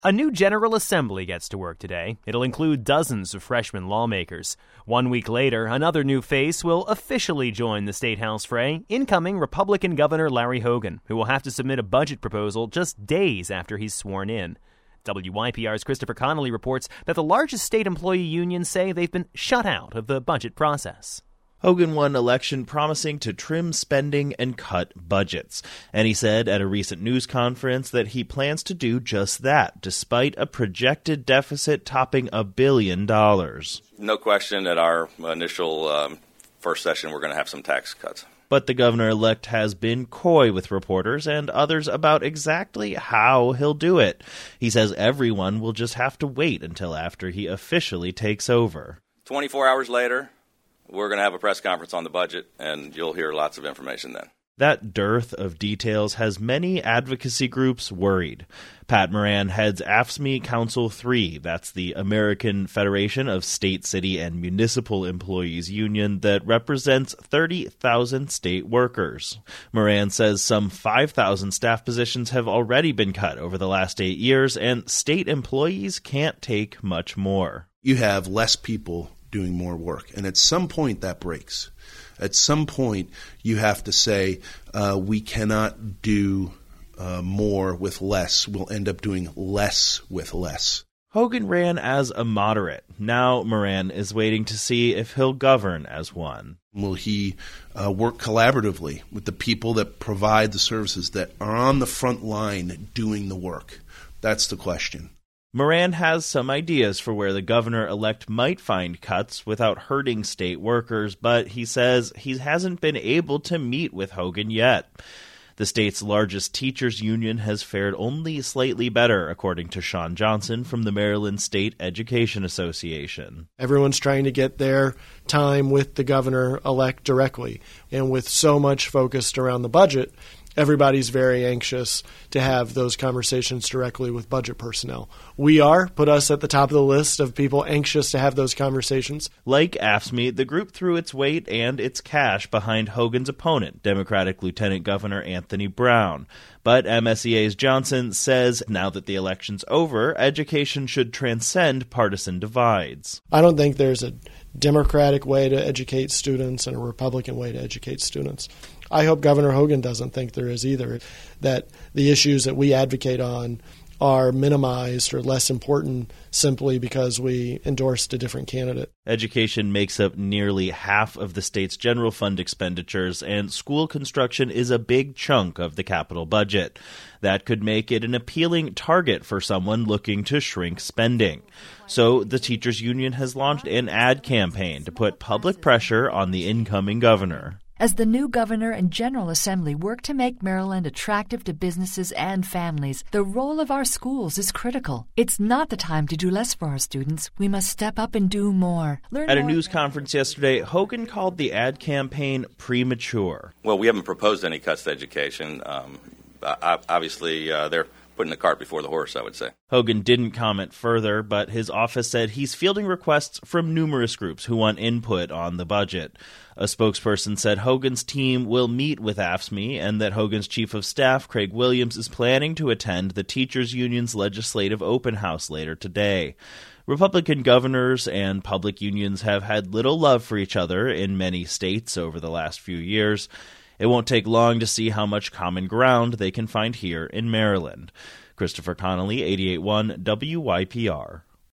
A new General Assembly gets to work today. It'll include dozens of freshman lawmakers. 1 week later, another new face will officially join the State House fray, incoming Republican Governor Larry Hogan, who will have to submit a budget proposal just days after he's sworn in. WYPR's Christopher Connolly reports that the largest state employee unions say they've been shut out of the budget process. Hogan won election promising to trim spending and cut budgets. And he said at a recent news conference that he plans to do just that, despite a projected deficit topping $1 billion. No question at our initial first session we're going to have some tax cuts. But the governor-elect has been coy with reporters and others about exactly how he'll do it. He says everyone will just have to wait until after he officially takes over. 24 hours later, we're going to have a press conference on the budget, and you'll hear lots of information then. That dearth of details has many advocacy groups worried. Pat Moran heads AFSCME Council 3. That's the American Federation of State, City, and Municipal Employees Union that represents 30,000 state workers. Moran says some 5,000 staff positions have already been cut over the last 8 years, and state employees can't take much more. You have less people doing more work. And at some point that breaks. At some point you have to say we cannot do more with less. We'll end up doing less with less. Hogan ran as a moderate. Now Moran is waiting to see if he'll govern as one. Will he work collaboratively with the people that provide the services, that are on the front line doing the work? That's the question. Moran has some ideas for where the governor-elect might find cuts without hurting state workers, but he says he hasn't been able to meet with Hogan yet. The state's largest teachers union has fared only slightly better, according to Sean Johnson from the Maryland State Education Association. Everyone's trying to get their time with the governor-elect directly, and with so much focused around the budget, everybody's very anxious to have those conversations directly with budget personnel. Put us at the top of the list of people anxious to have those conversations. Like AFSCME, the group threw its weight and its cash behind Hogan's opponent, Democratic Lieutenant Governor Anthony Brown. But MSEA's Johnson says now that the election's over, education should transcend partisan divides. I don't think there's a Democratic way to educate students and a Republican way to educate students. I hope Governor Hogan doesn't think there is either, that the issues that we advocate on are minimized or less important simply because we endorsed a different candidate. Education makes up nearly half of the state's general fund expenditures, and school construction is a big chunk of the capital budget. That could make it an appealing target for someone looking to shrink spending. So the teachers union has launched an ad campaign to put public pressure on the incoming governor. As the new governor and General Assembly work to make Maryland attractive to businesses and families, the role of our schools is critical. It's not the time to do less for our students. We must step up and do more. At a news conference yesterday, Hogan called the ad campaign premature. Well, we haven't proposed any cuts to education. Obviously, they're putting the cart before the horse, I would say. Hogan didn't comment further, but his office said he's fielding requests from numerous groups who want input on the budget. A spokesperson said Hogan's team will meet with AFSCME and that Hogan's chief of staff, Craig Williams, is planning to attend the teachers union's legislative open house later today. Republican governors and public unions have had little love for each other in many states over the last few years. It won't take long to see how much common ground they can find here in Maryland. Christopher Connolly, 88.1 WYPR.